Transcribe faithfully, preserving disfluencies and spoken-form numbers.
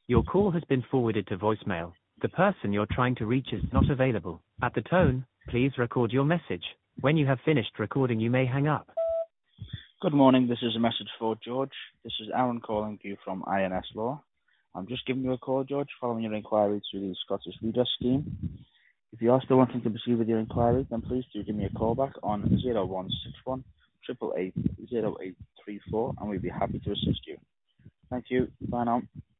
Your call has been forwarded to voicemail. The person you're trying to reach is not available. At the tone, please record your message. When you have finished recording, you may hang up. Good morning, this is a message for George. This is Aaron calling you from I N S Law. I'm just giving you a call, George, following your inquiry through the Scottish Redress Scheme. If you are still wanting to proceed with your inquiry, then please do give me a call back on zero one six one, eight eight eight, zero eight three four, and we'd be happy to assist you. Thank you. Bye now.